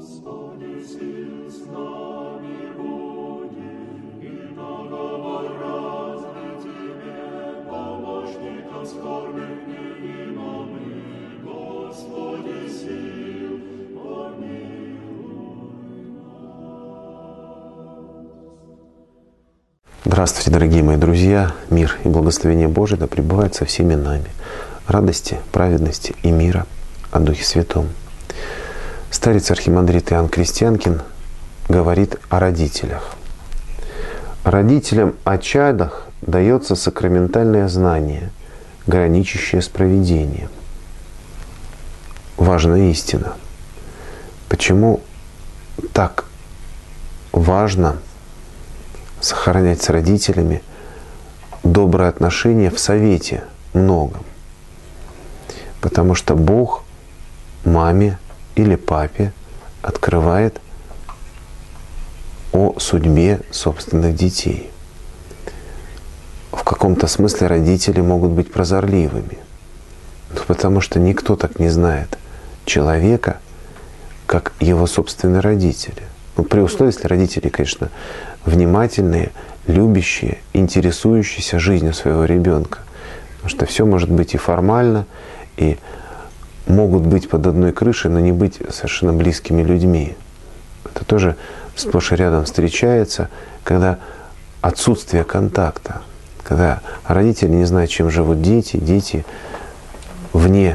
Здравствуйте, дорогие мои друзья! Мир и благословение Божие да пребывает со всеми нами. Радости, праведности и мира о Духе Святом. Старец архимандрит Иоанн Крестьянкин говорит о родителях. Родителям о чадах дается сакраментальное знание, граничащее с провидением. Важная истина. Почему так важно сохранять с родителями добрые отношения в совете многом? Потому что Бог маме или папе открывает о судьбе собственных детей. В каком-то смысле родители могут быть прозорливыми, потому что никто так не знает человека, как его собственные родители. При условии, если родители, конечно, внимательные, любящие, интересующиеся жизнью своего ребенка. Потому что все может быть и формально, и могут быть под одной крышей, но не быть совершенно близкими людьми. Это тоже сплошь и рядом встречается, когда отсутствие контакта, когда родители не знают, чем живут дети вне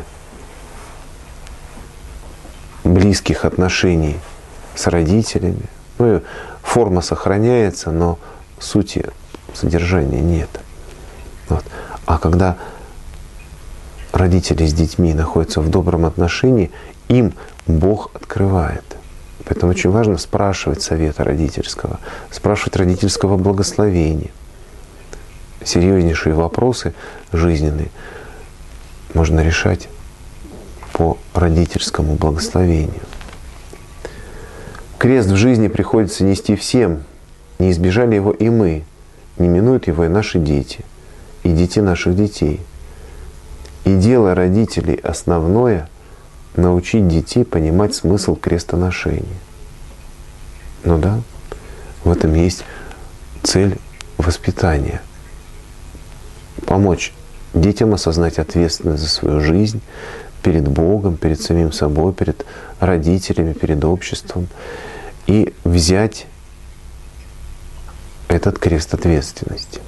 близких отношений с родителями. И форма сохраняется, но сути, содержания нет. А когда родители с детьми находятся в добром отношении, им Бог открывает. Поэтому очень важно спрашивать совета родительского, спрашивать родительского благословения. Серьезнейшие вопросы жизненные можно решать по родительскому благословению. Крест в жизни приходится нести всем. Не избежали его и мы. Не минуют его и наши дети, и дети наших детей. И дело родителей основное — научить детей понимать смысл крестоношения. Ну да, в этом есть цель воспитания. Помочь детям осознать ответственность за свою жизнь перед Богом, перед самим собой, перед родителями, перед обществом. И взять этот крест ответственности.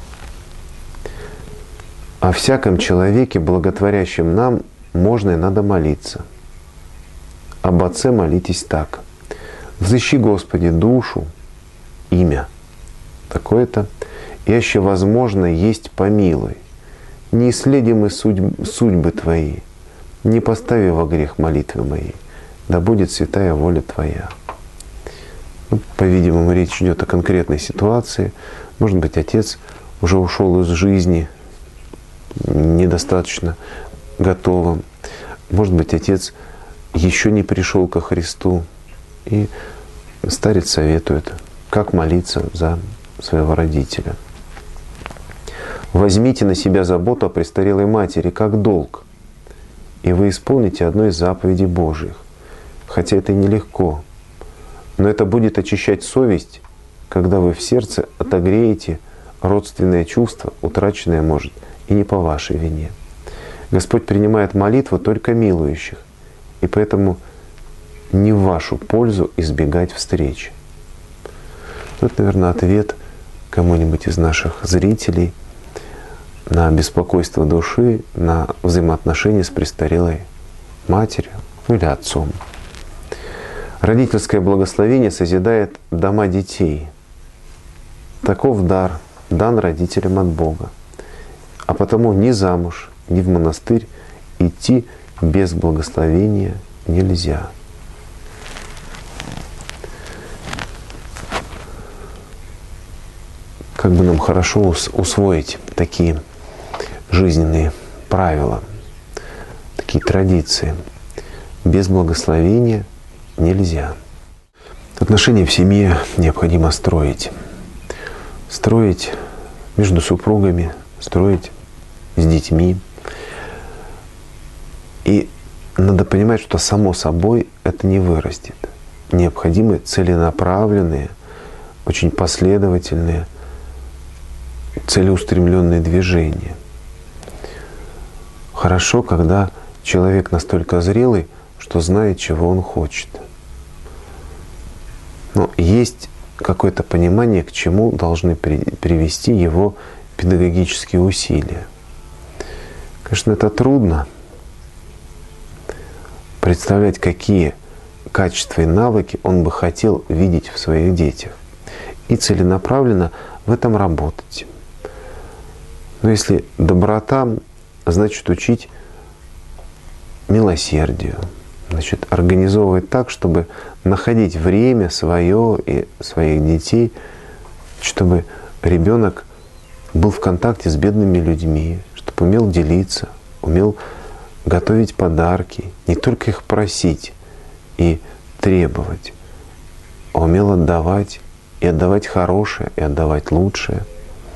О всяком человеке, благотворящем нам, можно и надо молиться. Об Отце молитесь так. «Взыщи, Господи, душу, имя такое-то, яще возможно есть помилуй. Не исследимы судьбы Твои, не постави во грех молитвы мои, да будет святая воля Твоя». По-видимому, речь идет о конкретной ситуации. Может быть, отец уже ушел из жизни недостаточно готовым. Может быть, отец еще не пришел ко Христу. И старец советует, как молиться за своего родителя. «Возьмите на себя заботу о престарелой матери как долг, и вы исполните одну из заповедей Божьих, хотя это и нелегко. Но это будет очищать совесть, когда вы в сердце отогреете родственное чувство, утраченное, может, и не по вашей вине. Господь принимает молитву только милующих, и поэтому не в вашу пользу избегать встреч». Вот, наверное, ответ кому-нибудь из наших зрителей на беспокойство души, на взаимоотношения с престарелой матерью или отцом. Родительское благословение созидает дома детей. Таков дар, дан родителям от Бога. А потому ни замуж, ни в монастырь идти без благословения нельзя. Как бы нам хорошо усвоить такие жизненные правила, такие традиции. Без благословения нельзя. Отношения в семье необходимо строить. Строить между супругами, строить с детьми. И надо понимать, что само собой это не вырастет. необходимы целенаправленные, очень последовательные, целеустремленные движения. Хорошо, когда человек настолько зрелый, что знает, чего он хочет. Но есть какое-то понимание, к чему должны привести его педагогические усилия. Конечно, это трудно представлять, какие качества и навыки он бы хотел видеть в своих детях, и целенаправленно в этом работать. Но если доброта, значит учить милосердию, значит организовывать так, чтобы находить время свое и своих детей, чтобы ребенок был в контакте с бедными людьми, чтобы умел делиться, умел готовить подарки, не только их просить и требовать, а умел отдавать, и отдавать хорошее, и отдавать лучшее.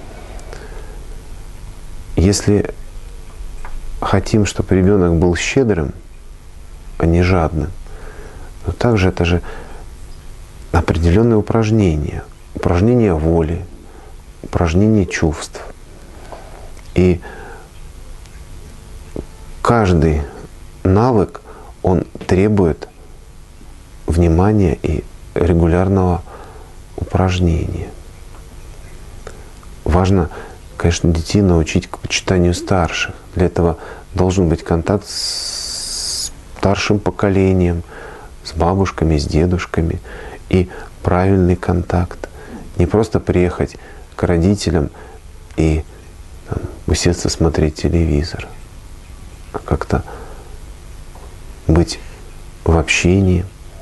Если хотим, чтобы ребенок был щедрым, а не жадным, но также это же определенные упражнения, упражнения воли, упражнения чувств. И каждый навык, он требует внимания и регулярного упражнения. Важно, конечно, детей научить к почитанию старших. Для этого должен быть контакт с старшим поколением, с бабушками, с дедушками, и правильный контакт. Не просто приехать к родителям и усесться смотреть телевизор, а как-то быть в общении.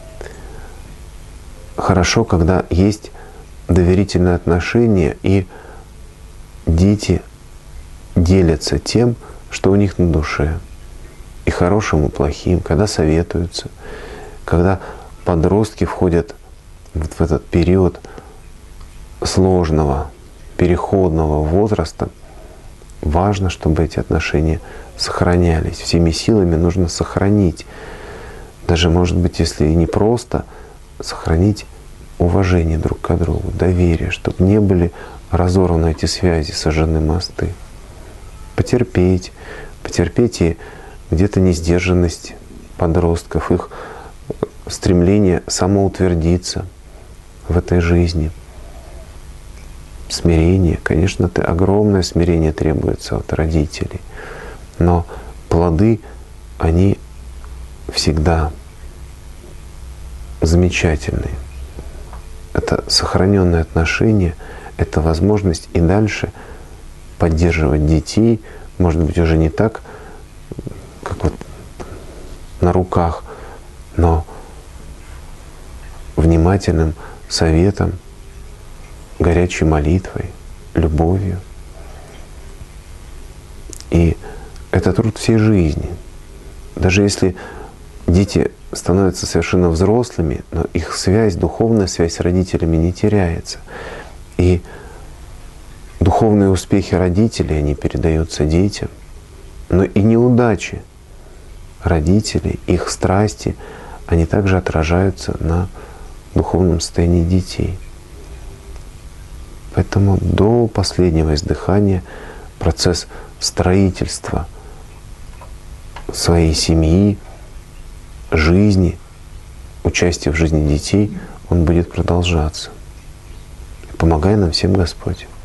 Хорошо, когда есть доверительные отношения, и дети делятся тем, что у них на душе, и хорошим, и плохим, когда советуются, когда подростки входят вот в этот период сложного, переходного возраста. Важно, чтобы эти отношения сохранялись. Всеми силами нужно сохранить. Даже, может быть, если и не просто, сохранить уважение друг к другу, доверие, чтобы не были разорваны эти связи, сожжены мосты. Потерпеть и где-то несдержанность подростков, их стремление самоутвердиться в этой жизни. Смирение. Конечно, огромное смирение требуется от родителей, но плоды, они всегда замечательные. Это сохраненные отношения, это возможность и дальше поддерживать детей, может быть, уже не так, как вот на руках, но внимательным советом, горячей молитвой, любовью. И это труд всей жизни. Даже если дети становятся совершенно взрослыми, но их связь, духовная связь с родителями не теряется. И духовные успехи родителей, они передаются детям, но и неудачи родителей, их страсти, они также отражаются на духовном состоянии детей. Поэтому до последнего издыхания процесс строительства своей семьи, жизни, участия в жизни детей, он будет продолжаться. Помогай нам всем Господь.